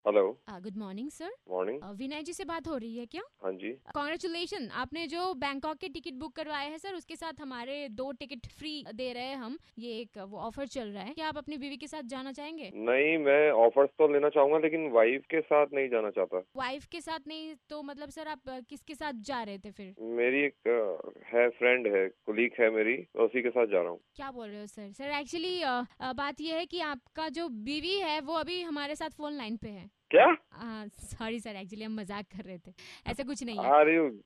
Hello. Good morning sir. Morning. Vinay ji से बात हो रही है क्या? हाँ जी। कॉन्ग्रेचुलेशन, आपने जो बैंकॉक के टिकट बुक करवाए हैं सर, उसके साथ हमारे 2 टिकट फ्री दे रहे हैं हम। ये एक वो ऑफर चल रहा है। क्या आप अपनी बीवी के साथ जाना चाहेंगे? नहीं, मैं ऑफर्स तो लेना चाहूंगा लेकिन वाइफ के साथ नहीं जाना चाहता। वाइफ के साथ नहीं तो मतलब सर आप किसके साथ जा रहे थे फिर? मेरी एक है, फ्रेंड है, कुलीग है मेरी, तो उसी के साथ जा रहा हूँ। क्या बोल रहे हो सर? सर एक्चुअली बात ये है कि आपका जो बीवी है वो अभी हमारे साथ फोन लाइन पे है। क्या? सॉरी सर, एक्चुअली हम मजाक कर रहे थे, ऐसा कुछ नहीं है।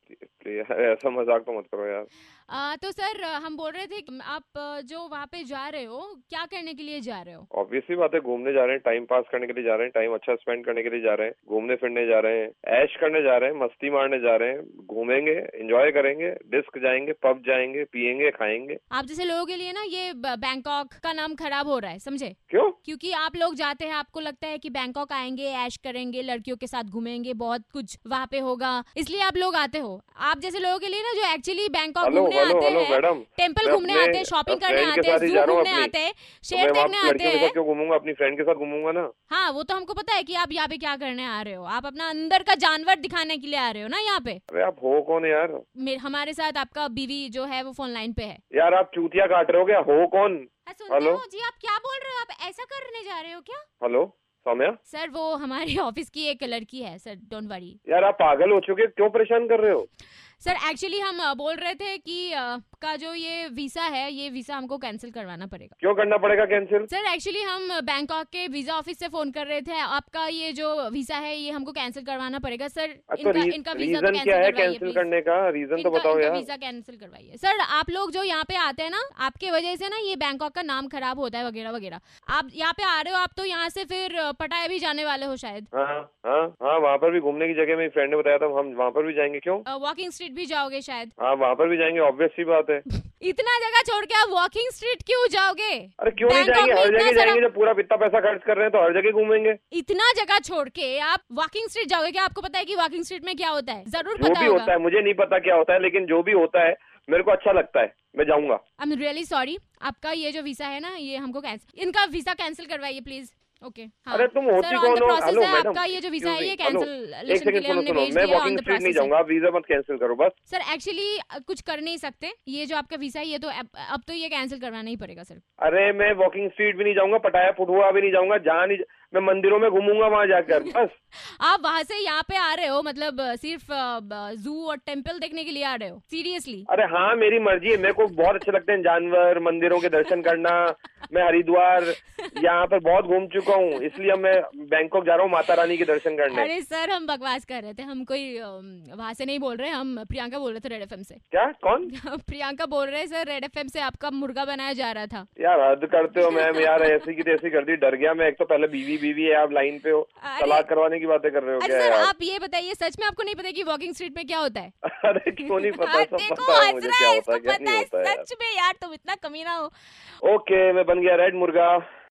अरे ऐसा मजाक तो मत करो यार। तो सर हम बोल रहे थे कि आप जो वहाँ पे जा रहे हो, क्या करने के लिए जा रहे हो? ऑब्वियसली बात है, घूमने जा रहे हैं, टाइम पास करने के लिए जा रहे हैं, टाइम अच्छा स्पेंड करने के लिए जा रहे हैं, घूमने फिरने जा रहे हैं, ऐश करने जा रहे हैं, मस्ती मारने जा रहे हैं, घूमेंगे, एंजॉय करेंगे, डिस्क जाएंगे, पब जाएंगे, पियेंगे, खाएंगे। आप जैसे लोगों के लिए ना ये बैंकॉक का नाम खराब हो रहा है, समझे? क्यों? क्योंकि आप लोग जाते हैं, आपको लगता है कि बैंकॉक आएंगे, ऐश करेंगे, लड़कियों के साथ घूमेंगे, बहुत कुछ वहाँ पे होगा, इसलिए आप लोग आते हो। आप जैसे लोगों के लिए ना जो एक्चुअली बैंकॉक घूमने आते हैं, मैडम, टेम्पल मैं घूमने अपने आते हैं, शॉपिंग करने फ्रेंड के आते हैं, साथ ही जू जा रहा हूँ घूमने अपनी। आते हैं, तो शेर मैं वहाँ देखने आते लड़कियों के हैं। साथ क्यों घूमूंगा? अपनी फ्रेंड के साथ घूमूंगा ना। हाँ, वो तो हमको पता है कि आप यहाँ पे क्या करने आ रहे हो। आप अपना अंदर का जानवर दिखाने के लिए आ रहे हो ना यहाँ पे। अरे आप हो कौन यार? हमारे साथ आपका बीवी जो है वो फोन लाइन पे है। यार आप चूतिया काट रहे हो क्या? हो कौन? सुनते हेलो हो जी, आप क्या बोल रहे हो? आप ऐसा करने जा रहे हो क्या? हेलो सौम्या। सर वो हमारे ऑफिस की एक लड़की है सर, डोंट वरी। यार आप पागल हो चुके, क्यों परेशान कर रहे हो? सर एक्चुअली हम बोल रहे थे कि का जो ये वीसा है, ये वीसा हमको कैंसिल करवाना पड़ेगा। क्यों करना पड़ेगा कैंसिल? सर एक्चुअली हम बैंकॉक के वीजा ऑफिस से फोन कर रहे थे, आपका ये जो वीसा है ये हमको कैंसिल करवाना पड़ेगा सर। इनका वीजा तो क्या है कैंसिल कैंसिल करने का? रीजन तो बताओ यार। वीजा कैंसिल करवाइए सर। आप लोग जो यहाँ पे आते हैं ना, आपके वजह से ना ये बैंकॉक का नाम खराब होता है वगैरह वगैरह। आप यहाँ पे आ रहे हो, आप तो यहाँ से फिर पटाया भी जाने वाले हो शायद। हाँ हाँ हाँ, वहाँ पर भी घूमने की जगह मेरी फ्रेंड ने बताया था, हम वहाँ पर भी जाएंगे। क्यों? वॉकिंग स्ट्रीट भी जाओगे शायद। हाँ वहाँ पर भी जाएंगे, ऑब्वियस सी बात है। इतना जगह छोड़ के आप वॉकिंग स्ट्रीट क्यों जाओगे? अरे क्यों नहीं जाएंगे? हर जगह जाएंगे, जब पूरा इतना पैसा खर्च कर रहे हैं तो हर जगह घूमेंगे। इतना जगह छोड़ के आप वॉकिंग स्ट्रीट जाओगे? क्या आपको पता है कि वॉकिंग स्ट्रीट में क्या होता है? जरूर जो पता भी होगा। होता है मुझे नहीं पता क्या होता है, लेकिन जो भी होता है मेरे को अच्छा लगता है, मैं जाऊंगा। आई एम रियली सॉरी, आपका ये जो वीसा है ना, ये हमको इनका वीसा कैंसिल करवाइए प्लीज। ओके हाँ। अरे तुम होती कौन हो? हेलो मैडम, आपका ये जो वीसा है ये एक कैंसिलेशन के लिए सेकंड हमने सुनो, भेज मैं दिया, वॉकिंग स्ट्रीट नहीं जाऊंगा, आप वीजा मत कैंसिल करो बस। सर एक्चुअली कुछ कर नहीं सकते, ये जो आपका वीसा है ये तो अब तो ये कैंसिल करवाना ही पड़ेगा सर। अरे मैं वॉकिंग स्ट्रीट भी नहीं जाऊंगा, पटाया पुठुआ भी नहीं जाऊंगा, जहाँ नहीं, मैं मंदिरों में घूमूंगा वहां जाकर बस। आप वहाँ से यहाँ पे आ रहे हो मतलब सिर्फ जू और टेम्पल देखने के लिए आ रहे हो? सीरियसली? अरे हाँ मेरी मर्जी है, मेरे को बहुत अच्छे लगते हैं जानवर, मंदिरों के दर्शन करना। मैं हरिद्वार यहाँ पर बहुत घूम चुका हूँ, इसलिए मैं बैंकॉक जा रहा हूँ माता रानी के दर्शन करने। अरे सर हम बकवास कर रहे थे, हम कोई वहाँ से नहीं बोल रहे, हम प्रियंका बोल रहे थे रेड एफएम से। क्या? कौन? प्रियंका बोल रहे सर, रेड एफएम से आपका मुर्गा बनाया जा रहा था। यार हद करते हो मैम यार, ऐसी की तैसी कर दी, डर गया मैं। एक तो पहले बीवी बीवी है, आप लाइन पे हो, तलाक करवाने की बातें कर रहे हो क्या सर? यार? आप ये बताइए, सच में आपको नहीं पता कि वॉकिंग स्ट्रीट में क्या होता है? अरे क्यों नहीं पता, सब देखो पता है हंस मुझे रहा क्या है, होता है इसको क्या पता नहीं है होता है यार। सच में यार, तुम इतना कमीना हो। ओके मैं बन गया रेड मुर्गा।